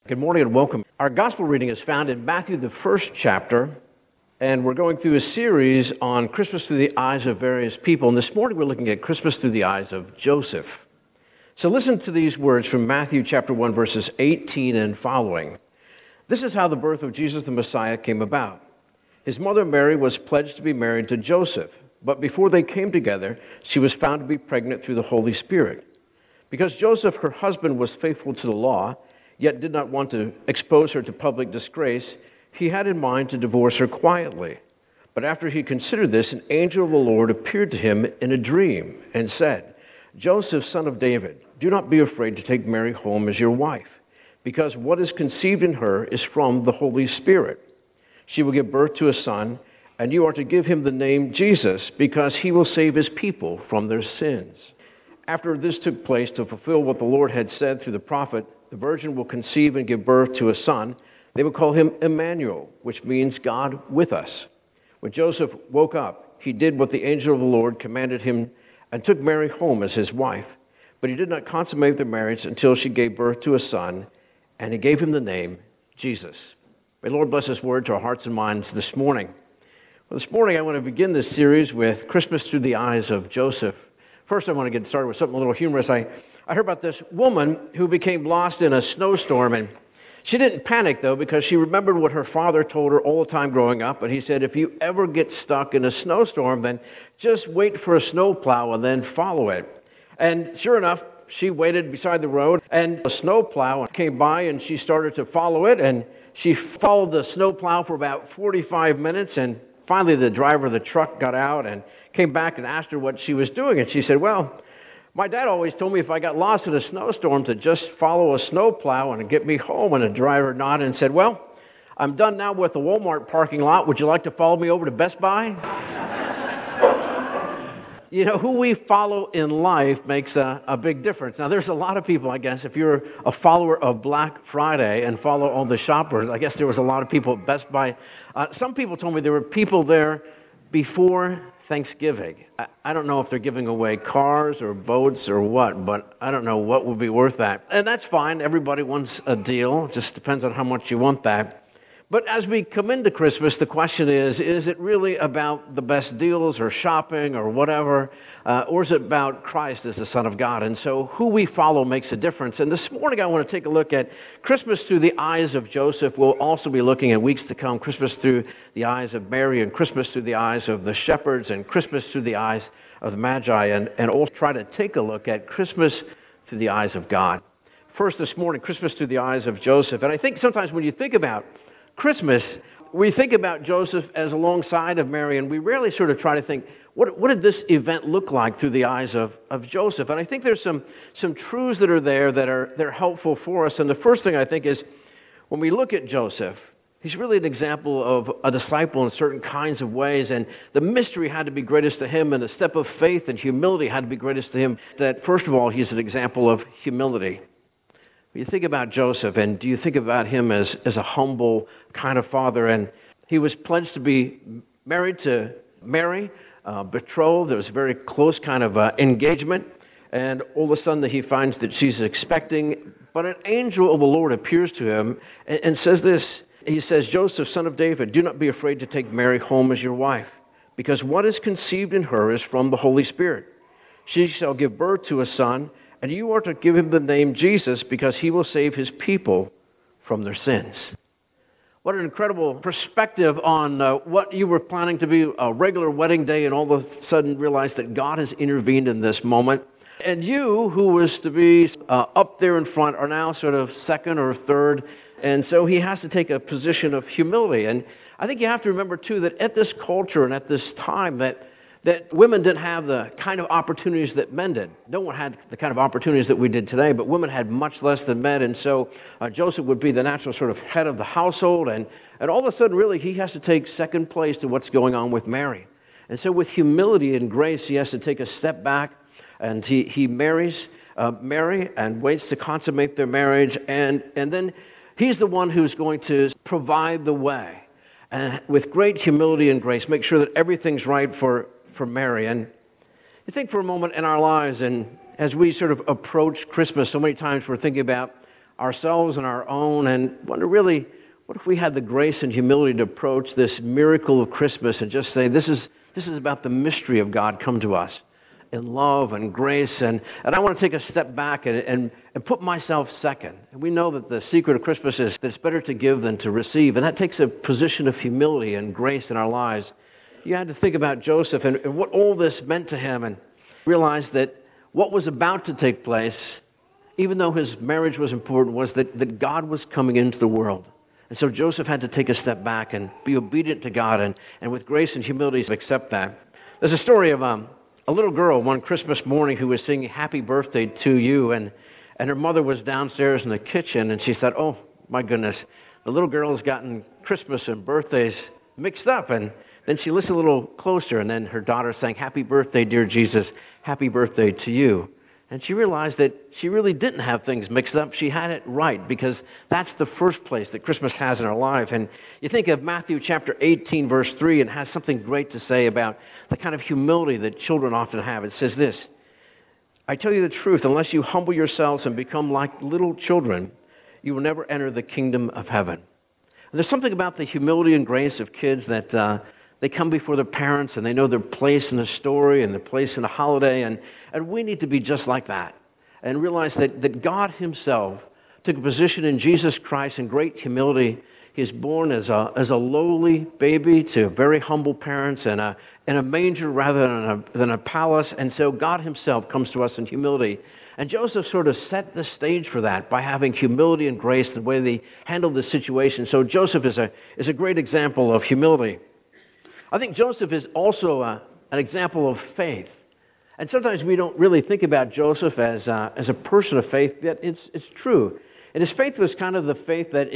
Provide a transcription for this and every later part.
Good morning and welcome. Our gospel reading is found in Matthew, the first chapter, and we're going through a series on Christmas through the eyes of various people. And this morning we're looking at Christmas through the eyes of Joseph. So listen to these words from Matthew chapter 1, verses 18 and following. This is how the birth of Jesus the Messiah came about. His mother Mary was pledged to be married to Joseph, but before they came together, she was found to be pregnant through the Holy Spirit. Because Joseph, her husband, was faithful to the law, yet did not want to expose her to public disgrace, he had in mind to divorce her quietly. But after he considered this, an angel of the Lord appeared to him in a dream and said, "Joseph, son of David, do not be afraid to take Mary home as your wife, because what is conceived in her is from the Holy Spirit. She will give birth to a son, and you are to give him the name Jesus, because he will save his people from their sins." After this took place, to fulfill what the Lord had said through the prophet, the virgin will conceive and give birth to a son. They will call him Emmanuel, which means God with us. When Joseph woke up, he did what the angel of the Lord commanded him and took Mary home as his wife. But he did not consummate their marriage until she gave birth to a son, and he gave him the name Jesus. May the Lord bless his word to our hearts and minds this morning. Well, this morning I want to begin this series with Christmas through the eyes of Joseph. First, I want to get started with something a little humorous. I heard about this woman who became lost in a snowstorm, and she didn't panic, though, because she remembered what her father told her all the time growing up, and he said, if you ever get stuck in a snowstorm, then just wait for a snowplow and then follow it. And sure enough, she waited beside the road, and a snowplow came by, and she started to follow it, and she followed the snowplow for about 45 minutes, and finally the driver of the truck got out and came back and asked her what she was doing, and she said, well, my dad always told me if I got lost in a snowstorm to just follow a snowplow and get me home. And the driver nodded and said, well, I'm done now with the Walmart parking lot. Would you like to follow me over to Best Buy? You know, who we follow in life makes a big difference. Now, there's a lot of people, I guess, if you're a follower of Black Friday and follow all the shoppers, I guess there was a lot of people at Best Buy. Some people told me there were people there before Thanksgiving. I don't know if they're giving away cars or boats or what, but I don't know what would be worth that. And that's fine. Everybody wants a deal. It just depends on how much you want that. But as we come into Christmas, the question is it really about the best deals or shopping or whatever, or is it about Christ as the Son of God? And so who we follow makes a difference. And this morning I want to take a look at Christmas through the eyes of Joseph. We'll also be looking at weeks to come, Christmas through the eyes of Mary, and Christmas through the eyes of the shepherds, and Christmas through the eyes of the Magi, and also try to take a look at Christmas through the eyes of God. First this morning, Christmas through the eyes of Joseph. And I think sometimes when you think about Christmas, we think about Joseph as alongside of Mary, and we rarely sort of try to think, what did this event look like through the eyes of Joseph? And I think there's some truths that are there that are helpful for us. And the first thing I think is, when we look at Joseph, he's really an example of a disciple in certain kinds of ways, and the mystery had to be greatest to him, and the step of faith and humility had to be greatest to him. That, first of all, he's an example of humility. You think about Joseph, and do you think about him as a humble kind of father? And he was pledged to be married to Mary, betrothed. There was a very close kind of engagement. And all of a sudden he finds that she's expecting. But an angel of the Lord appears to him and says this. He says, "Joseph, son of David, do not be afraid to take Mary home as your wife, because what is conceived in her is from the Holy Spirit. She shall give birth to a son, and you are to give him the name Jesus, because he will save his people from their sins." What an incredible perspective on what you were planning to be a regular wedding day, and all of a sudden realize that God has intervened in this moment. And you, who was to be up there in front, are now sort of second or third. And so he has to take a position of humility. And I think you have to remember, too, that at this culture and at this time that women didn't have the kind of opportunities that men did. No one had the kind of opportunities that we did today, but women had much less than men. And so Joseph would be the natural sort of head of the household. And all of a sudden, really, he has to take second place to what's going on with Mary. And so with humility and grace, he has to take a step back, and he marries Mary and waits to consummate their marriage. And then he's the one who's going to provide the way. And with great humility and grace, make sure that everything's right for Mary. And you think for a moment in our lives, and as we sort of approach Christmas, so many times we're thinking about ourselves and our own and wonder really, what if we had the grace and humility to approach this miracle of Christmas and just say, this is about the mystery of God come to us in love and grace. And I want to take a step back and put myself second. And we know that the secret of Christmas is that it's better to give than to receive. And that takes a position of humility and grace in our lives. You had to think about Joseph and what all this meant to him and realize that what was about to take place, even though his marriage was important, was that God was coming into the world. And so Joseph had to take a step back and be obedient to God and with grace and humility accept that. There's a story of a little girl one Christmas morning who was singing Happy Birthday to You, and her mother was downstairs in the kitchen, and she said, oh, my goodness, the little girl has gotten Christmas and birthdays mixed up. And then she listened a little closer, and then her daughter sang, Happy Birthday, dear Jesus, happy birthday to you. And she realized that she really didn't have things mixed up. She had it right, because that's the first place that Christmas has in our life. And you think of Matthew chapter 18, verse 3, and it has something great to say about the kind of humility that children often have. It says this, I tell you the truth, unless you humble yourselves and become like little children, you will never enter the kingdom of heaven. And there's something about the humility and grace of kids that they come before their parents and they know their place in the story and their place in the holiday. And we need to be just like that and realize that God himself took a position in Jesus Christ in great humility. He is born as a lowly baby to very humble parents and in a manger rather than a palace. And so God himself comes to us in humility. And Joseph sort of set the stage for that by having humility and grace the way they handled the situation. So Joseph is a great example of humility. I think Joseph is also an example of faith. And sometimes we don't really think about Joseph as a person of faith, yet it's true. And his faith was kind of the faith that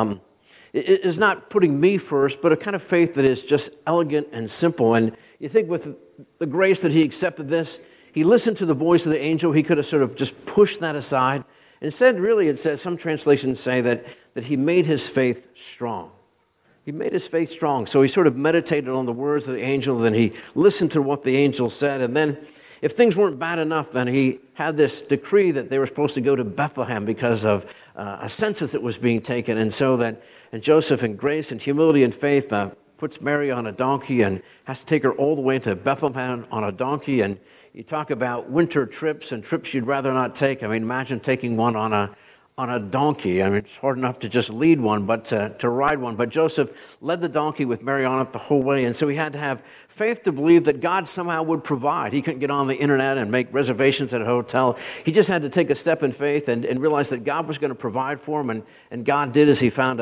is not putting me first, but a kind of faith that is just elegant and simple. And you think with the grace that he accepted this, he listened to the voice of the angel. He could have sort of just pushed that aside. Instead, really, it says, some translations say that he made his faith strong. He made his faith strong. So he sort of meditated on the words of the angel, then he listened to what the angel said, and then if things weren't bad enough, then he had this decree that they were supposed to go to Bethlehem because of a census that was being taken. And Joseph, in grace and humility and faith, puts Mary on a donkey and has to take her all the way to Bethlehem on a donkey. And you talk about winter trips and trips you'd rather not take. I mean, imagine taking one on a donkey. I mean, it's hard enough to just lead one, but to ride one. But Joseph led the donkey with Mary on it the whole way, and so he had to have faith to believe that God somehow would provide. He couldn't get on the internet and make reservations at a hotel. He just had to take a step in faith and realize that God was going to provide for him, and God did as he found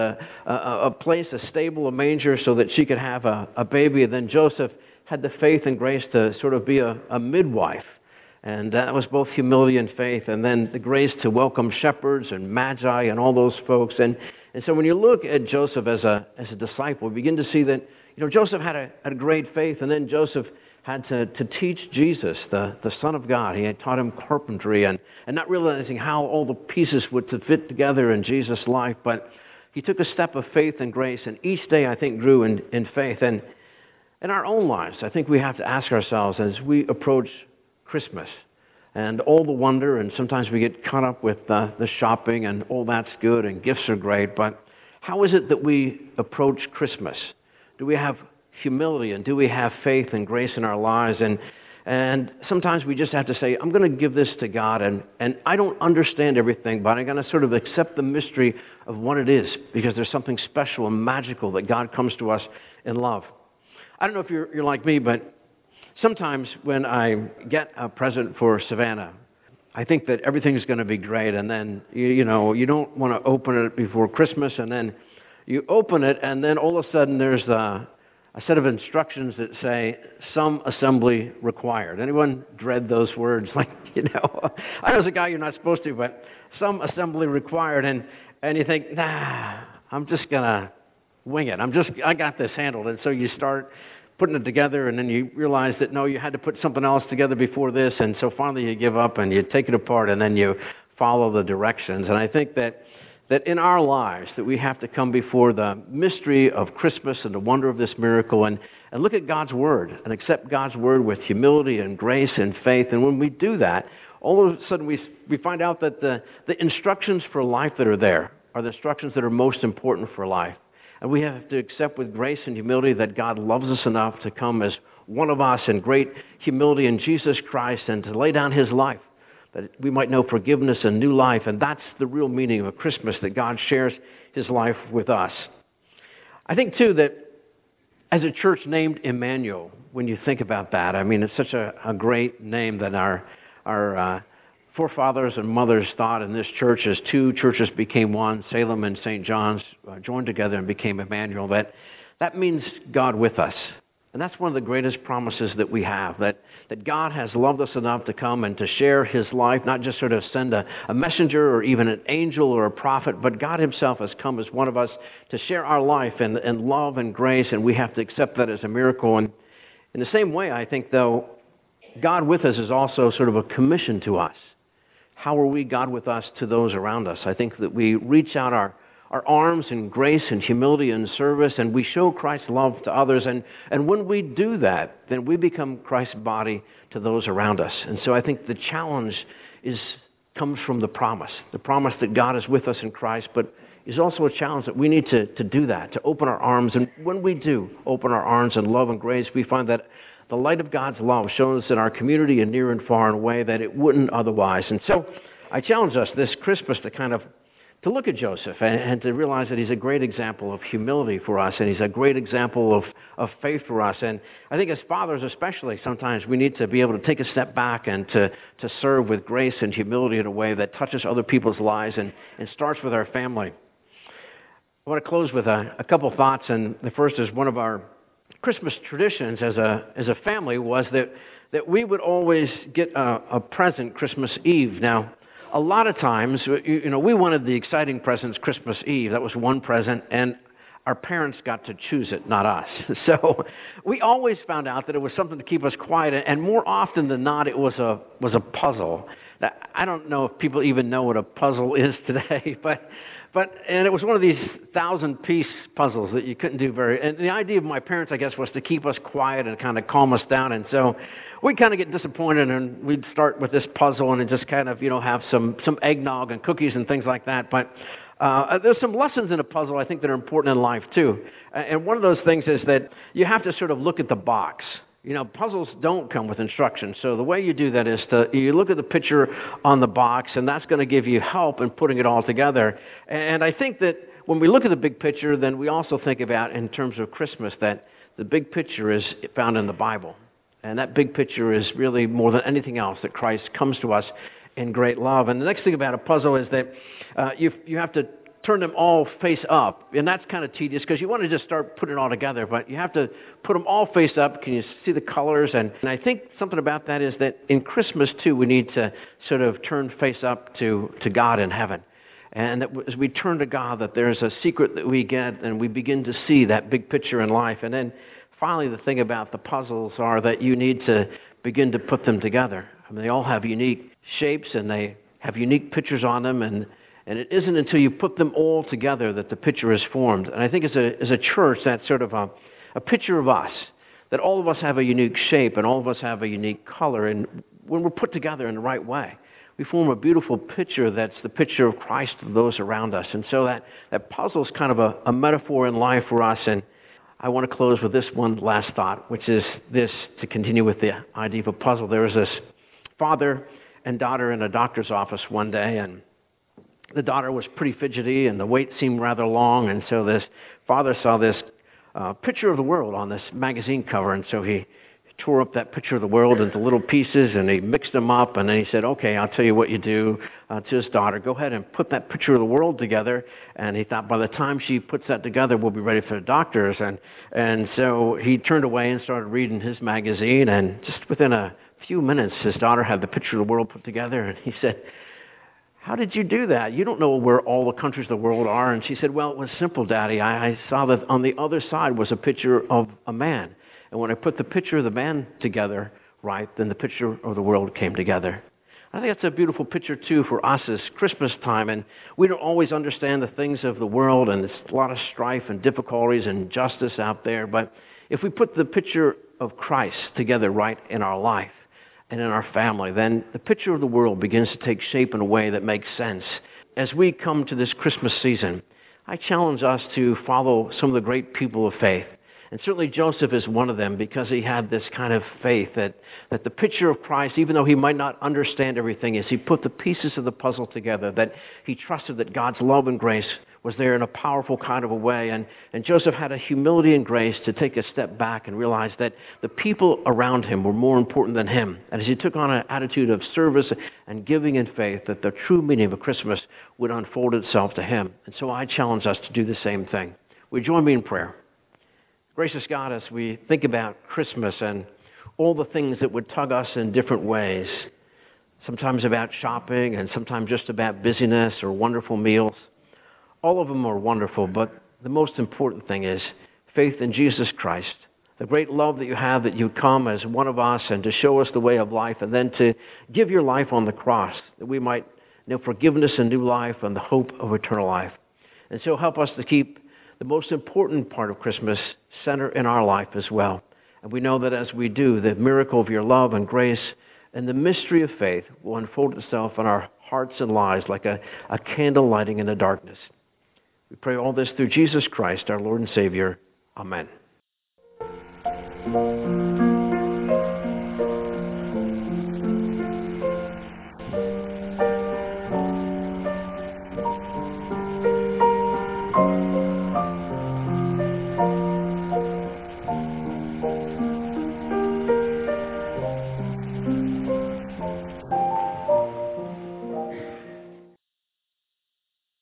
a place, a stable, a manger, so that she could have a baby. And then Joseph had the faith and grace to sort of be a midwife. And that was both humility and faith, and then the grace to welcome shepherds and magi and all those folks. And so when you look at Joseph as a disciple, you begin to see that Joseph had a great faith, and then Joseph had to teach Jesus, the Son of God. He had taught him carpentry and not realizing how all the pieces would to fit together in Jesus' life. But he took a step of faith and grace, and each day, I think, grew in faith. And in our own lives, I think we have to ask ourselves as we approach Christmas and all the wonder, and sometimes we get caught up with the shopping, and all that's good and gifts are great, but how is it that we approach Christmas? Do we have humility, and do we have faith and grace in our lives? And sometimes we just have to say, I'm going to give this to God, and I don't understand everything, but I'm going to sort of accept the mystery of what it is, because there's something special and magical that God comes to us in love. I don't know if you're like me, but sometimes when I get a present for Savannah, I think that everything's going to be great, and then, you don't want to open it before Christmas, and then you open it, and then all of a sudden there's a set of instructions that say, some assembly required. Anyone dread those words? Like, I know as a guy you're not supposed to, but some assembly required, and you think, I'm just going to wing it. I got this handled, and so you start putting it together, and then you realize that, no, you had to put something else together before this, and so finally you give up, and you take it apart, and then you follow the directions. And I think that in our lives, that we have to come before the mystery of Christmas and the wonder of this miracle, and look at God's Word, and accept God's Word with humility and grace and faith. And when we do that, all of a sudden we find out that the instructions for life that are there are the instructions that are most important for life. And we have to accept with grace and humility that God loves us enough to come as one of us in great humility in Jesus Christ and to lay down his life, that we might know forgiveness and new life. And that's the real meaning of Christmas, that God shares his life with us. I think, too, that as a church named Emmanuel, when you think about that, I mean, it's such a great name that our forefathers and mothers thought in this church as two churches became one, Salem and St. John's joined together and became Emmanuel, that means God with us. And that's one of the greatest promises that we have, that God has loved us enough to come and to share his life, not just sort of send a messenger or even an angel or a prophet, but God himself has come as one of us to share our life and love and grace, and we have to accept that as a miracle. And in the same way, I think, though, God with us is also sort of a commission to us. How are we, God with us, to those around us? I think that we reach out our arms in grace and humility and service, and we show Christ's love to others. And when we do that, then we become Christ's body to those around us. And so I think the challenge comes from the promise that God is with us in Christ, but is also a challenge that we need to do that, to open our arms. And when we do open our arms in love and grace, we find that the light of God's love shows in our community and near and far in a way that it wouldn't otherwise. And so I challenge us this Christmas to look at Joseph and to realize that he's a great example of humility for us, and he's a great example of faith for us. And I think as fathers especially, sometimes we need to be able to take a step back and to serve with grace and humility in a way that touches other people's lives and starts with our family. I want to close with a couple thoughts, and the first is one of our Christmas traditions as a family was that we would always get a present Christmas Eve. Now, a lot of times, we wanted the exciting presents Christmas Eve. That was one present, and our parents got to choose it, not us. So we always found out that it was something to keep us quiet, and more often than not, it was a puzzle. Now, I don't know if people even know what a puzzle is today, but it was one of these 1,000-piece puzzles that you couldn't do and the idea of my parents, I guess, was to keep us quiet and kind of calm us down. And so we'd kind of get disappointed, and we'd start with this puzzle and just kind of, have some eggnog and cookies and things like that. But there's some lessons in a puzzle, I think, that are important in life, too. And one of those things is that you have to sort of look at the box. Puzzles don't come with instructions. So the way you do that is you look at the picture on the box, and that's going to give you help in putting it all together. And I think that when we look at the big picture, then we also think about, in terms of Christmas, that the big picture is found in the Bible. And that big picture is really more than anything else, that Christ comes to us in great love. And the next thing about a puzzle is that you have to turn them all face up. And that's kind of tedious because you want to just start putting it all together, but you have to put them all face up. Can you see the colors? And I think something about that is that in Christmas, too, we need to sort of turn face up to God in heaven. And that as we turn to God, that there's a secret that we get, and we begin to see that big picture in life. And then finally, the thing about the puzzles are that you need to begin to put them together. I mean, they all have unique shapes, and they have unique pictures on them, and it isn't until you put them all together that the picture is formed. And I think as a church, that's sort of a picture of us, that all of us have a unique shape and all of us have a unique color. And when we're put together in the right way, we form a beautiful picture that's the picture of Christ to those around us. And so that puzzle is kind of a metaphor in life for us. And I want to close with this one last thought, which is this, to continue with the idea of a puzzle. There was this father and daughter in a doctor's office one day, and the daughter was pretty fidgety, and the wait seemed rather long, and so this father saw this picture of the world on this magazine cover, and so he tore up that picture of the world into little pieces, and he mixed them up, and then he said, okay, I'll tell you what you do to his daughter. Go ahead and put that picture of the world together. And he thought, by the time she puts that together, we'll be ready for the doctors. And so he turned away and started reading his magazine, and just within a few minutes, his daughter had the picture of the world put together, and he said, how did you do that? You don't know where all the countries of the world are. And she said, well, it was simple, Daddy. I saw that on the other side was a picture of a man. And when I put the picture of the man together, right, then the picture of the world came together. I think that's a beautiful picture, too, for us as Christmas time. And we don't always understand the things of the world, and there's a lot of strife and difficulties and injustice out there. But if we put the picture of Christ together right in our life, and in our family, then the picture of the world begins to take shape in a way that makes sense. As we come to this Christmas season, I challenge us to follow some of the great people of faith. And certainly Joseph is one of them because he had this kind of faith that the picture of Christ, even though he might not understand everything, as he put the pieces of the puzzle together, that he trusted that God's love and grace was there in a powerful kind of a way. And Joseph had a humility and grace to take a step back and realize that the people around him were more important than him. And as he took on an attitude of service and giving in faith, that the true meaning of a Christmas would unfold itself to him. And so I challenge us to do the same thing. Will you join me in prayer? Gracious God, as we think about Christmas and all the things that would tug us in different ways, sometimes about shopping and sometimes just about busyness or wonderful meals, all of them are wonderful, but the most important thing is faith in Jesus Christ, the great love that you have, that you come as one of us and to show us the way of life, and then to give your life on the cross that we might know forgiveness and new life and the hope of eternal life. And so help us to keep the most important part of Christmas center in our life as well. And we know that as we do, the miracle of your love and grace and the mystery of faith will unfold itself in our hearts and lives like a candle lighting in the darkness. We pray all this through Jesus Christ, our Lord and Savior. Amen.